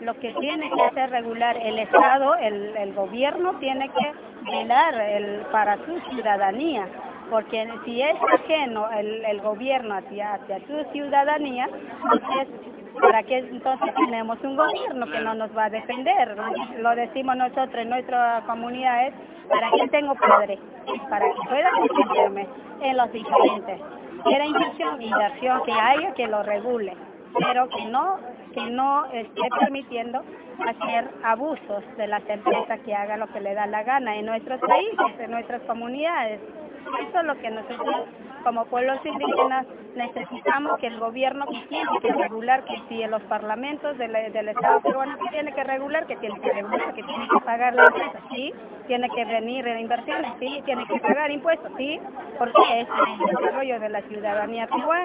lo que tiene que hacer regular el Estado, el gobierno tiene que velar para su ciudadanía, porque si es ajeno el gobierno hacia su ciudadanía, entonces, ¿para qué entonces tenemos un gobierno que no nos va a defender? Lo decimos nosotros en nuestra comunidad, es ¿para qué tengo padre? Para que pueda defenderme en los diferentes. Quiera inversión que haya, que lo regule, pero que no esté permitiendo hacer abusos de las empresas que hagan lo que le da la gana en nuestros países, en nuestras comunidades. Eso es lo que nosotros como pueblos indígenas necesitamos, que el gobierno tiene que regular, que si en los parlamentos del Estado peruano tiene que regular, que tiene que pagar la empresa, sí, tiene que venir en inversiones, sí, tiene que pagar impuestos, sí, porque es el desarrollo de la ciudadanía peruana.